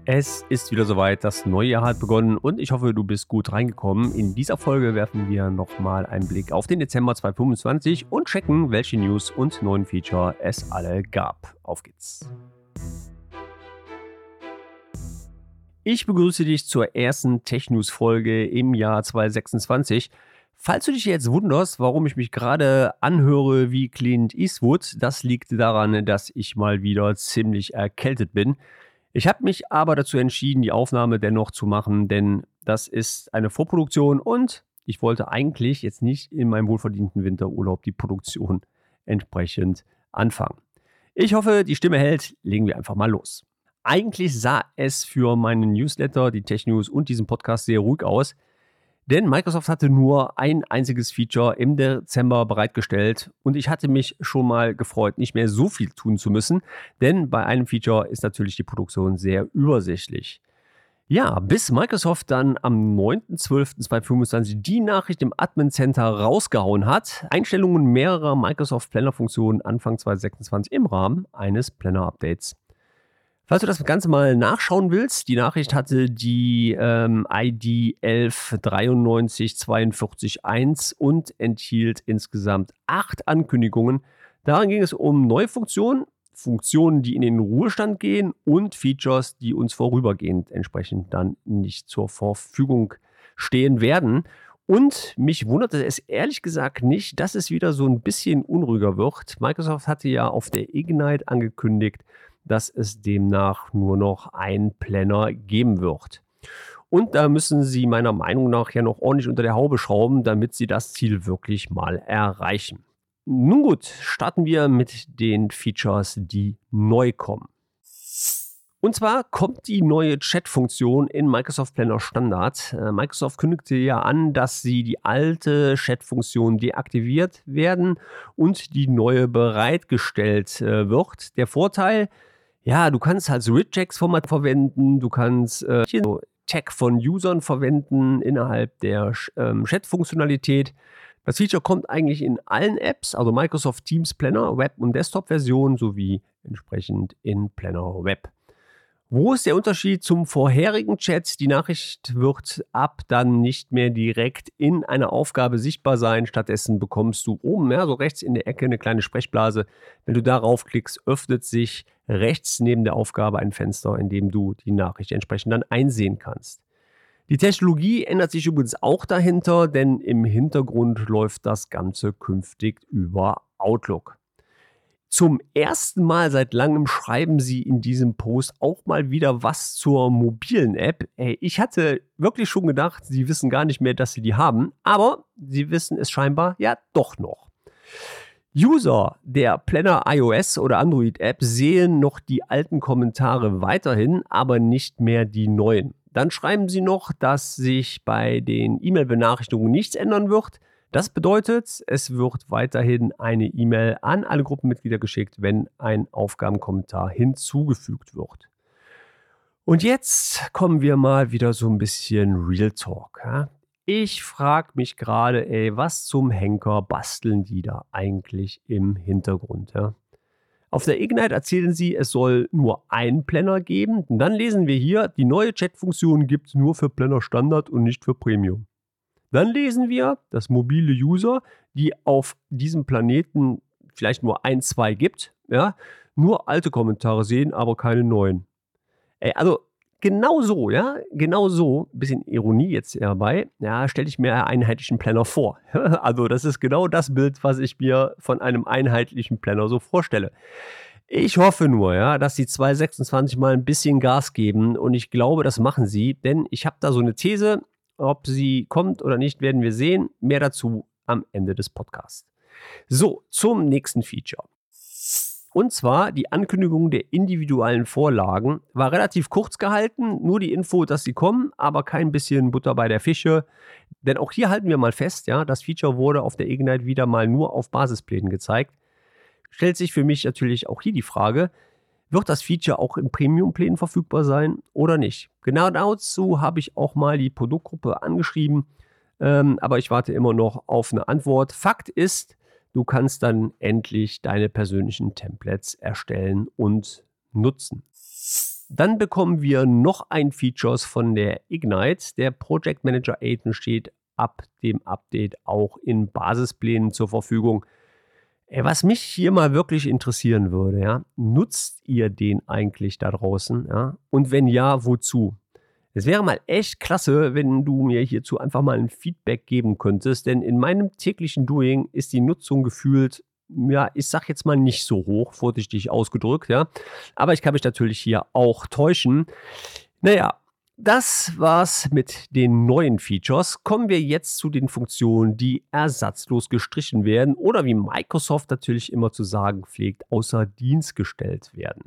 Es ist wieder soweit, das neue Jahr hat begonnen und ich hoffe, du bist gut reingekommen. In dieser Folge werfen wir nochmal einen Blick auf den Dezember 2025 und checken, welche News und neuen Feature es alle gab. Auf geht's! Ich begrüße dich zur ersten Tech-News-Folge im Jahr 2026. Falls du dich jetzt wunderst, warum ich mich gerade anhöre wie Clint Eastwood, das liegt daran, dass ich mal wieder ziemlich erkältet bin. Ich habe mich aber dazu entschieden, die Aufnahme dennoch zu machen, denn das ist eine Vorproduktion und ich wollte eigentlich jetzt nicht in meinem wohlverdienten Winterurlaub die Produktion entsprechend anfangen. Ich hoffe, die Stimme hält. Legen wir einfach mal los. Eigentlich sah es für meinen Newsletter, die Tech News und diesen Podcast sehr ruhig aus. Denn Microsoft hatte nur ein einziges Feature im Dezember bereitgestellt und ich hatte mich schon mal gefreut, nicht mehr so viel tun zu müssen, denn bei einem Feature ist natürlich die Produktion sehr übersichtlich. Ja, bis Microsoft dann am 9.12.2025 die Nachricht im Admin Center rausgehauen hat, Einstellungen mehrerer Microsoft Planner-Funktionen Anfang 2026 im Rahmen eines Planner-Updates. Falls du das Ganze mal nachschauen willst, die Nachricht hatte die ID 11.93.42.1 und enthielt insgesamt 8 Ankündigungen. Darin ging es um neue Funktionen, Funktionen, die in den Ruhestand gehen und Features, die uns vorübergehend entsprechend dann nicht zur Verfügung stehen werden. Und mich wunderte es ehrlich gesagt nicht, dass es wieder so ein bisschen unruhiger wird. Microsoft hatte ja auf der Ignite angekündigt, dass es demnach nur noch einen Planner geben wird. Und da müssen sie meiner Meinung nach ja noch ordentlich unter der Haube schrauben, damit sie das Ziel wirklich mal erreichen. Nun gut, starten wir mit den Features, die neu kommen. Und zwar kommt die neue Chat-Funktion in Microsoft Planner Standard. Microsoft kündigte ja an, dass sie die alte Chat-Funktion deaktiviert werden und die neue bereitgestellt wird. Der Vorteil: ja, du kannst halt so Regex-Format verwenden, du kannst Tag von Usern verwenden innerhalb der Chat-Funktionalität. Das Feature kommt eigentlich in allen Apps, also Microsoft Teams Planner, Web- und Desktop-Version sowie entsprechend in Planner Web. Wo ist der Unterschied zum vorherigen Chat? Die Nachricht wird ab dann nicht mehr direkt in einer Aufgabe sichtbar sein. Stattdessen bekommst du oben, ja, so rechts in der Ecke eine kleine Sprechblase. Wenn du darauf klickst, öffnet sich rechts neben der Aufgabe ein Fenster, in dem du die Nachricht entsprechend dann einsehen kannst. Die Technologie ändert sich übrigens auch dahinter, denn im Hintergrund läuft das Ganze künftig über Outlook. Zum ersten Mal seit langem schreiben sie in diesem Post auch mal wieder was zur mobilen App. Ich hatte wirklich schon gedacht, sie wissen gar nicht mehr, dass sie die haben, aber sie wissen es scheinbar ja doch noch. User der Planner iOS oder Android App sehen noch die alten Kommentare weiterhin, aber nicht mehr die neuen. Dann schreiben sie noch, dass sich bei den E-Mail-Benachrichtigungen nichts ändern wird. Das bedeutet, es wird weiterhin eine E-Mail an alle Gruppenmitglieder geschickt, wenn ein Aufgabenkommentar hinzugefügt wird. Und jetzt kommen wir mal wieder so ein bisschen Real Talk. Ja? Ich frage mich gerade, was zum Henker basteln die da eigentlich im Hintergrund? Ja? Auf der Ignite erzählen sie, es soll nur einen Planner geben. Und dann lesen wir hier, die neue Chat-Funktion gibt es nur für Planner Standard und nicht für Premium. Dann lesen wir, dass mobile User, die auf diesem Planeten vielleicht nur 1, 2 gibt, ja, nur alte Kommentare sehen, aber keine neuen. Also genau so, ein bisschen Ironie jetzt dabei, ja, stelle ich mir einen einheitlichen Planner vor. Also das ist genau das Bild, was ich mir von einem einheitlichen Planner so vorstelle. Ich hoffe nur, ja, dass die 2026 mal ein bisschen Gas geben und ich glaube, das machen sie, denn ich habe da so eine These. Ob sie kommt oder nicht, werden wir sehen. Mehr dazu am Ende des Podcasts. So, zum nächsten Feature. Und zwar die Ankündigung der individuellen Vorlagen war relativ kurz gehalten, nur die Info, dass sie kommen, aber kein bisschen Butter bei der Fische. Denn auch hier halten wir mal fest, ja, das Feature wurde auf der Ignite wieder mal nur auf Basisplänen gezeigt. Stellt sich für mich natürlich auch hier die Frage, wird das Feature auch in Premium-Plänen verfügbar sein oder nicht? Genau dazu habe ich auch mal die Produktgruppe angeschrieben, aber ich warte immer noch auf eine Antwort. Fakt ist, du kannst dann endlich deine persönlichen Templates erstellen und nutzen. Dann bekommen wir noch ein Features von der Ignite. Der Project Manager Agent steht ab dem Update auch in Basisplänen zur Verfügung. Was mich hier mal wirklich interessieren würde, ja, nutzt ihr den eigentlich da draußen? Ja? Und wenn ja, wozu? Es wäre mal echt klasse, wenn du mir hierzu einfach mal ein Feedback geben könntest, denn in meinem täglichen Doing ist die Nutzung gefühlt, ja, ich sag jetzt mal nicht so hoch, vorsichtig ausgedrückt, ja. Aber ich kann mich natürlich hier auch täuschen. Naja, das war's mit den neuen Features. Kommen wir jetzt zu den Funktionen, die ersatzlos gestrichen werden oder wie Microsoft natürlich immer zu sagen pflegt, außer Dienst gestellt werden.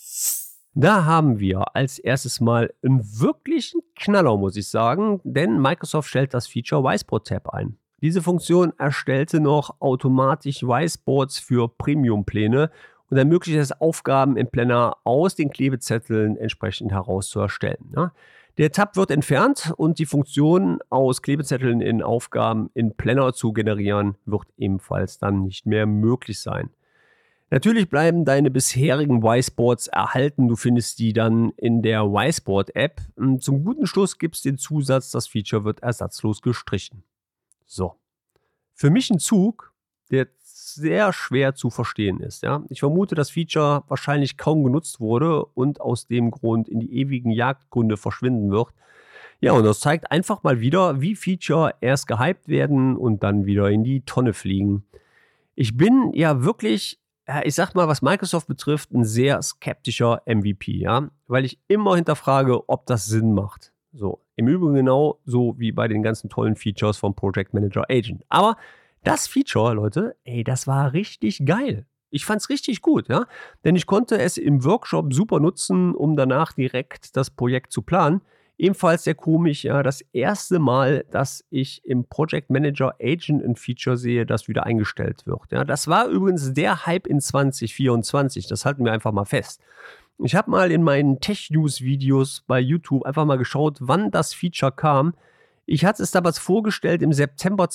Da haben wir als erstes mal einen wirklichen Knaller, muss ich sagen, denn Microsoft stellt das Feature Whiteboard Tab ein. Diese Funktion erstellte noch automatisch Whiteboards für Premium-Pläne und ermöglicht es, Aufgaben im Planner aus den Klebezetteln entsprechend heraus zu erstellen. Ja. Der Tab wird entfernt und die Funktion, aus Klebezetteln in Aufgaben in Planner zu generieren, wird ebenfalls dann nicht mehr möglich sein. Natürlich bleiben deine bisherigen Whiteboards erhalten. Du findest die dann in der Whiteboard-App. Zum guten Schluss gibt es den Zusatz, das Feature wird ersatzlos gestrichen. So. Für mich ein Zug, der sehr schwer zu verstehen ist. Ja? Ich vermute, das Feature wahrscheinlich kaum genutzt wurde und aus dem Grund in die ewigen Jagdgründe verschwinden wird. Ja, und das zeigt einfach mal wieder, wie Feature erst gehypt werden und dann wieder in die Tonne fliegen. Ich bin ja wirklich, ich sag mal, was Microsoft betrifft, ein sehr skeptischer MVP, ja, weil ich immer hinterfrage, ob das Sinn macht. So, im Übrigen genau so wie bei den ganzen tollen Features vom Project Manager Agent. Aber das Feature, Leute, das war richtig geil. Ich fand's richtig gut, ja, denn ich konnte es im Workshop super nutzen, um danach direkt das Projekt zu planen. Ebenfalls sehr komisch, ja, das erste Mal, dass ich im Project Manager Agent ein Feature sehe, das wieder eingestellt wird. Ja, das war übrigens der Hype in 2024, das halten wir einfach mal fest. Ich habe mal in meinen Tech-News-Videos bei YouTube einfach mal geschaut, wann das Feature kam. Ich hatte es damals vorgestellt im September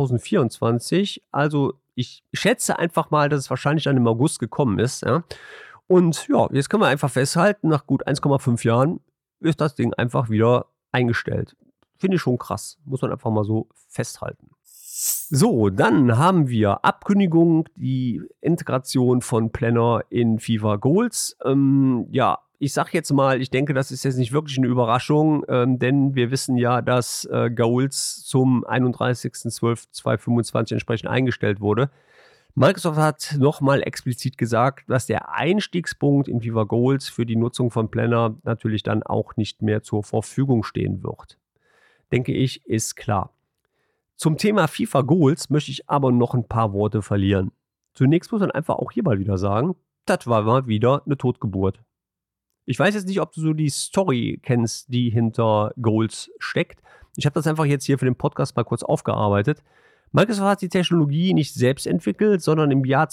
2024, also ich schätze einfach mal, dass es wahrscheinlich dann im August gekommen ist. Ja. Und ja, jetzt können wir einfach festhalten, nach gut 1,5 Jahren ist das Ding einfach wieder eingestellt. Finde ich schon krass. Muss man einfach mal so festhalten. So, dann haben wir Abkündigung, die Integration von Planner in FIFA Goals. Ja, ich sag jetzt mal, ich denke, das ist jetzt nicht wirklich eine Überraschung, denn wir wissen ja, dass Goals zum 31.12.2025 entsprechend eingestellt wurde. Microsoft hat nochmal explizit gesagt, dass der Einstiegspunkt in FIFA Goals für die Nutzung von Planner natürlich dann auch nicht mehr zur Verfügung stehen wird. Denke ich, ist klar. Zum Thema FIFA Goals möchte ich aber noch ein paar Worte verlieren. Zunächst muss man einfach auch hier mal wieder sagen, das war mal wieder eine Totgeburt. Ich weiß jetzt nicht, ob du so die Story kennst, die hinter Goals steckt. Ich habe das einfach jetzt hier für den Podcast mal kurz aufgearbeitet. Microsoft hat die Technologie nicht selbst entwickelt, sondern im Jahr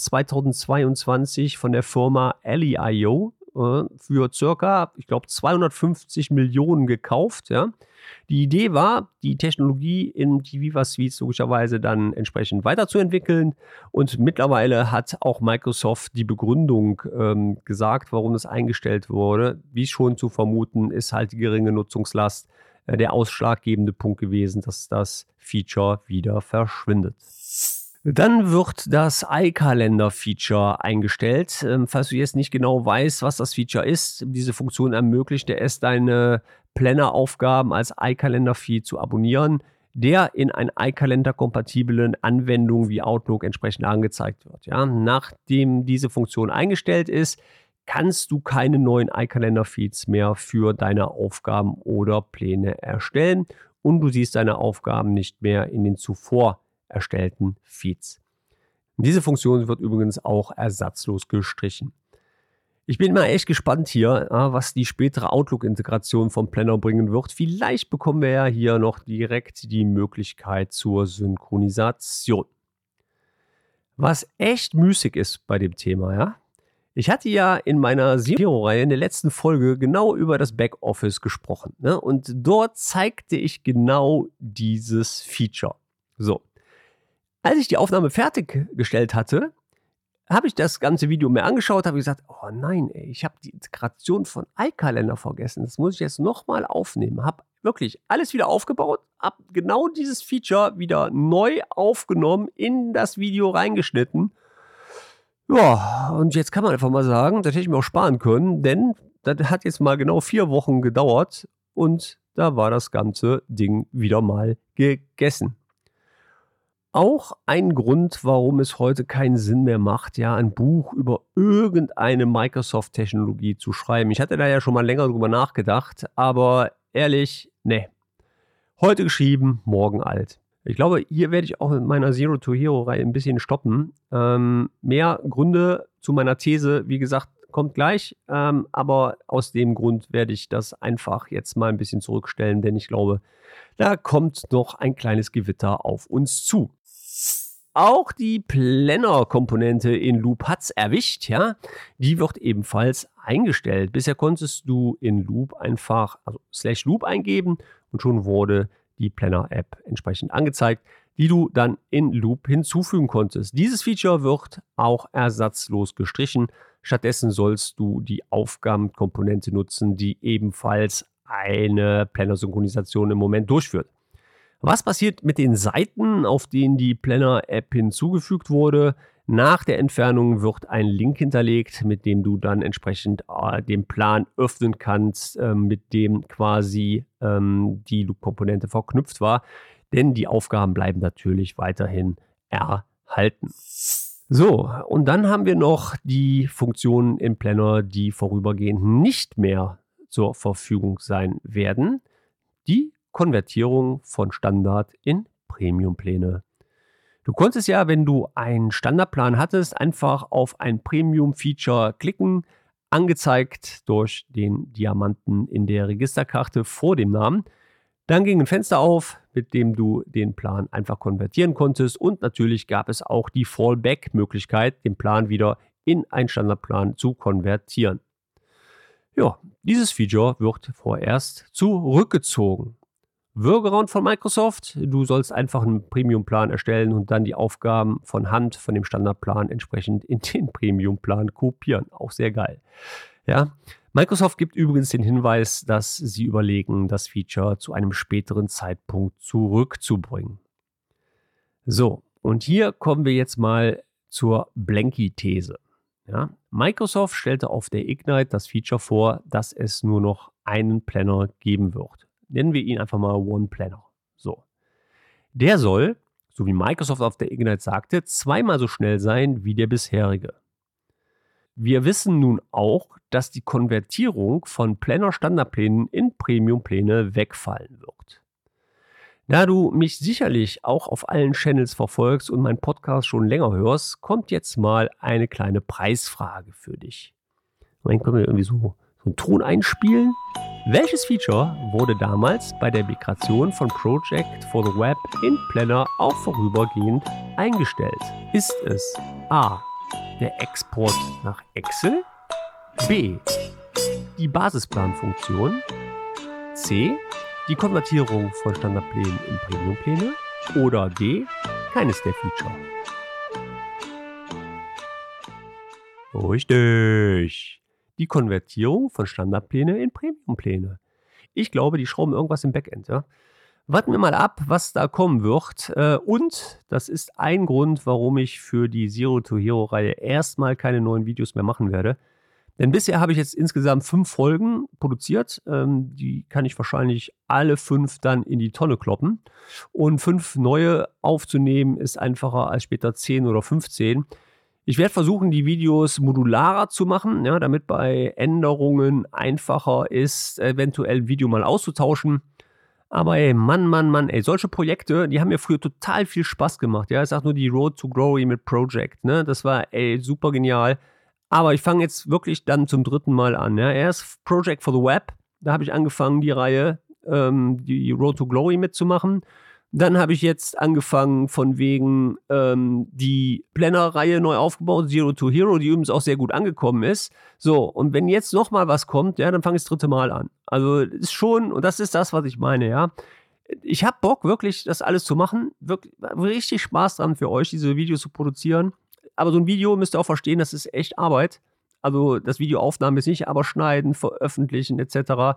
2022 von der Firma Ally.io für circa, ich glaube, 250 Millionen gekauft. Ja. Die Idee war, die Technologie in die Viva Suites logischerweise dann entsprechend weiterzuentwickeln. Und mittlerweile hat auch Microsoft die Begründung gesagt, warum es eingestellt wurde. Wie schon zu vermuten, ist halt die geringe Nutzungslast der ausschlaggebende Punkt gewesen, dass das Feature wieder verschwindet. Dann wird das iCalendar-Feature eingestellt. Falls du jetzt nicht genau weißt, was das Feature ist, diese Funktion ermöglicht es, deine Planner-Aufgaben als iCalendar-Feed zu abonnieren, der in einer iCalendar-kompatiblen Anwendung wie Outlook entsprechend angezeigt wird. Ja, nachdem diese Funktion eingestellt ist, kannst du keine neuen iCalendar-Feeds mehr für deine Aufgaben oder Pläne erstellen und du siehst deine Aufgaben nicht mehr in den zuvor erstellten Feeds. Diese Funktion wird übrigens auch ersatzlos gestrichen. Ich bin mal echt gespannt hier, was die spätere Outlook-Integration vom Planner bringen wird. Vielleicht bekommen wir ja hier noch direkt die Möglichkeit zur Synchronisation. Was echt müßig ist bei dem Thema, ja? Ich hatte ja in meiner Zero-Reihe in der letzten Folge genau über das Backoffice gesprochen. Ne? Und dort zeigte ich genau dieses Feature. So. Als ich die Aufnahme fertiggestellt hatte, habe ich das ganze Video mir angeschaut, habe gesagt, oh nein, ey, ich habe die Integration von iCalendar vergessen. Das muss ich jetzt nochmal aufnehmen. Habe wirklich alles wieder aufgebaut, habe genau dieses Feature wieder neu aufgenommen, in das Video reingeschnitten. Ja, und jetzt kann man einfach mal sagen, das hätte ich mir auch sparen können, denn das hat jetzt mal genau 4 Wochen gedauert und da war das ganze Ding wieder mal gegessen. Auch ein Grund, warum es heute keinen Sinn mehr macht, ja, ein Buch über irgendeine Microsoft-Technologie zu schreiben. Ich hatte da ja schon mal länger drüber nachgedacht, aber ehrlich, ne. Heute geschrieben, morgen alt. Ich glaube, hier werde ich auch mit meiner Zero-to-Hero-Reihe ein bisschen stoppen. Mehr Gründe zu meiner These, wie gesagt, kommt gleich. Aber aus dem Grund werde ich das einfach jetzt mal ein bisschen zurückstellen, denn ich glaube, da kommt noch ein kleines Gewitter auf uns zu. Auch die Planner-Komponente in Loop hat es erwischt, ja. Die wird ebenfalls eingestellt. Bisher konntest du in Loop einfach, also /Loop eingeben und schon wurde die Planner-App entsprechend angezeigt, die du dann in Loop hinzufügen konntest. Dieses Feature wird auch ersatzlos gestrichen. Stattdessen sollst du die Aufgabenkomponente nutzen, die ebenfalls eine Planner-Synchronisation im Moment durchführt. Was passiert mit den Seiten, auf denen die Planner-App hinzugefügt wurde? Nach der Entfernung wird ein Link hinterlegt, mit dem du dann entsprechend den Plan öffnen kannst, mit dem quasi die Loop-Komponente verknüpft war. Denn die Aufgaben bleiben natürlich weiterhin erhalten. So, und dann haben wir noch die Funktionen im Planner, die vorübergehend nicht mehr zur Verfügung sein werden. Die Konvertierung von Standard in Premium-Pläne. Du konntest ja, wenn du einen Standardplan hattest, einfach auf ein Premium-Feature klicken, angezeigt durch den Diamanten in der Registerkarte vor dem Namen. Dann ging ein Fenster auf, mit dem du den Plan einfach konvertieren konntest und natürlich gab es auch die Fallback-Möglichkeit, den Plan wieder in einen Standardplan zu konvertieren. Ja, dieses Feature wird vorerst zurückgezogen. Workaround von Microsoft, du sollst einfach einen Premium-Plan erstellen und dann die Aufgaben von Hand von dem Standardplan entsprechend in den Premium-Plan kopieren. Auch sehr geil. Ja. Microsoft gibt übrigens den Hinweis, dass sie überlegen, das Feature zu einem späteren Zeitpunkt zurückzubringen. So, und hier kommen wir jetzt mal zur Blanky-These. Ja. Microsoft stellte auf der Ignite das Feature vor, dass es nur noch einen Planner geben wird. Nennen wir ihn einfach mal One Planner. So. Der soll, so wie Microsoft auf der Ignite sagte, 2-mal so schnell sein wie der bisherige. Wir wissen nun auch, dass die Konvertierung von Planner-Standardplänen in Premium-Pläne wegfallen wird. Da du mich sicherlich auch auf allen Channels verfolgst und meinen Podcast schon länger hörst, kommt jetzt mal eine kleine Preisfrage für dich. Dann können wir irgendwie so einen Ton einspielen. Welches Feature wurde damals bei der Migration von Project for the Web in Planner auch vorübergehend eingestellt? Ist es A, der Export nach Excel, B, die Basisplanfunktion, C, die Konvertierung von Standardplänen in Premiumpläne oder D, keines der Feature? Richtig. Die Konvertierung von Standardpläne in Premiumpläne. Ich glaube, die schrauben irgendwas im Backend. Ja? Warten wir mal ab, was da kommen wird. Und das ist ein Grund, warum ich für die Zero-to-Hero-Reihe erstmal keine neuen Videos mehr machen werde. Denn bisher habe ich jetzt insgesamt 5 Folgen produziert. Die kann ich wahrscheinlich alle 5 dann in die Tonne kloppen. Und 5 neue aufzunehmen ist einfacher als später 10 oder 15. Ich werde versuchen, die Videos modularer zu machen, ja, damit bei Änderungen einfacher ist, eventuell ein Video mal auszutauschen. Aber ey, Mann, ey, solche Projekte, die haben mir früher total viel Spaß gemacht. Ja, ich sag nur die Road to Glory mit Project, ne? Das war, ey, super genial. Aber ich fange jetzt wirklich dann zum 3. Mal an. Ja? Erst Project for the Web, da habe ich angefangen, die Reihe, die Road to Glory mitzumachen. Dann habe ich jetzt angefangen, von wegen die Planner-Reihe neu aufgebaut, Zero-to-Hero, die übrigens auch sehr gut angekommen ist. So, und wenn jetzt nochmal was kommt, ja, dann fange ich das 3. Mal an. Also ist schon, und das ist das, was ich meine, ja. Ich habe Bock, wirklich das alles zu machen. Wirklich richtig Spaß dran für euch, diese Videos zu produzieren. aber so ein Video müsst ihr auch verstehen, das ist echt Arbeit. Also das Videoaufnahmen ist nicht, aber schneiden, veröffentlichen etc.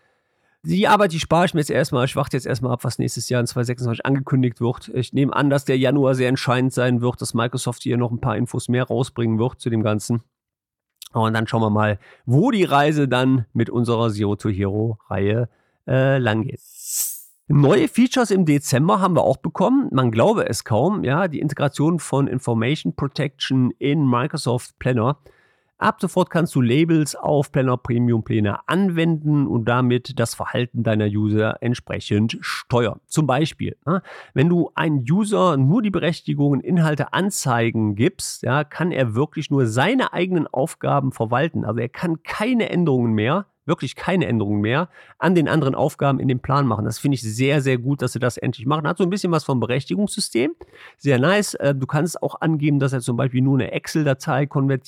Die Arbeit, die spare ich mir jetzt erstmal. Ich warte jetzt erstmal ab, was nächstes Jahr in 2026 angekündigt wird. Ich nehme an, dass der Januar sehr entscheidend sein wird, dass Microsoft hier noch ein paar Infos mehr rausbringen wird zu dem Ganzen. Und dann schauen wir mal, wo die Reise dann mit unserer Zero to Hero-Reihe lang geht. Neue Features im Dezember haben wir auch bekommen. Man glaube es kaum, ja, die Integration von Information Protection in Microsoft Planner. Ab sofort kannst du Labels auf Planner Premium Pläne anwenden und damit das Verhalten deiner User entsprechend steuern. Zum Beispiel, wenn du einem User nur die Berechtigungen Inhalte anzeigen gibst, ja, kann er wirklich nur seine eigenen Aufgaben verwalten. Also er kann keine Änderungen mehr, wirklich keine Änderungen mehr an den anderen Aufgaben in dem Plan machen. Das finde ich sehr, sehr gut, dass sie das endlich machen. Hat so ein bisschen was vom Berechtigungssystem. Sehr nice. Du kannst auch angeben, dass er zum Beispiel nur eine Excel-Datei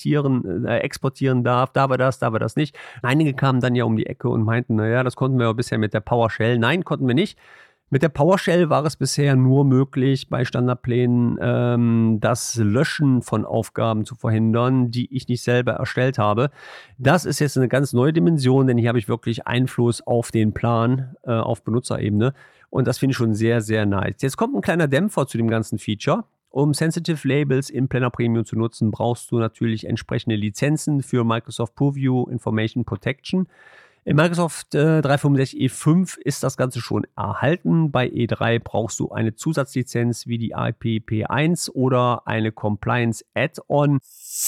exportieren darf. Da war das nicht. Einige kamen dann ja um die Ecke und meinten, naja, das konnten wir ja bisher mit der PowerShell. Nein, konnten wir nicht. Mit der PowerShell war es bisher nur möglich, bei Standardplänen das Löschen von Aufgaben zu verhindern, die ich nicht selber erstellt habe. Das ist jetzt eine ganz neue Dimension, denn hier habe ich wirklich Einfluss auf den Plan auf Benutzerebene. Und das finde ich schon sehr, sehr nice. Jetzt kommt ein kleiner Dämpfer zu dem ganzen Feature. Um Sensitive Labels im Planner Premium zu nutzen, brauchst du natürlich entsprechende Lizenzen für Microsoft Purview Information Protection. In Microsoft 365 E5 ist das Ganze schon erhalten. Bei E3 brauchst du eine Zusatzlizenz wie die IPP1 oder eine Compliance Add-on.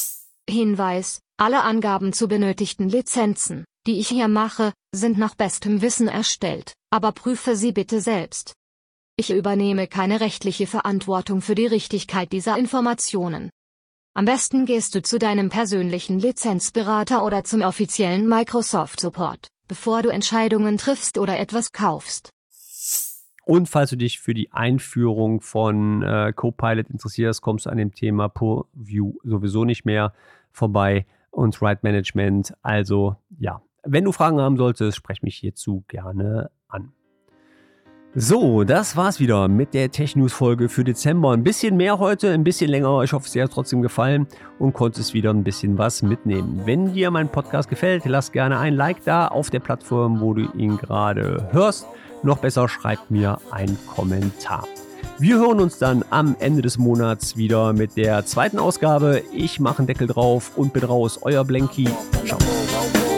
Hinweis: Alle Angaben zu benötigten Lizenzen, die ich hier mache, sind nach bestem Wissen erstellt, aber prüfe sie bitte selbst. Ich übernehme keine rechtliche Verantwortung für die Richtigkeit dieser Informationen. Am besten gehst du zu deinem persönlichen Lizenzberater oder zum offiziellen Microsoft Support, bevor du Entscheidungen triffst oder etwas kaufst. Und falls du dich für die Einführung von Copilot interessierst, kommst du an dem Thema Purview sowieso nicht mehr vorbei und Write Management. Also ja, wenn du Fragen haben solltest, sprech mich hierzu gerne an. So, das war's wieder mit der Tech-News-Folge für Dezember. Ein bisschen mehr heute, ein bisschen länger. Ich hoffe, es dir hat trotzdem gefallen und konntest wieder ein bisschen was mitnehmen. Wenn dir mein Podcast gefällt, lass gerne ein Like da auf der Plattform, wo du ihn gerade hörst. Noch besser, schreib mir einen Kommentar. Wir hören uns dann am Ende des Monats wieder mit der zweiten Ausgabe. Ich mache einen Deckel drauf und bin raus. Euer Blanky. Ciao.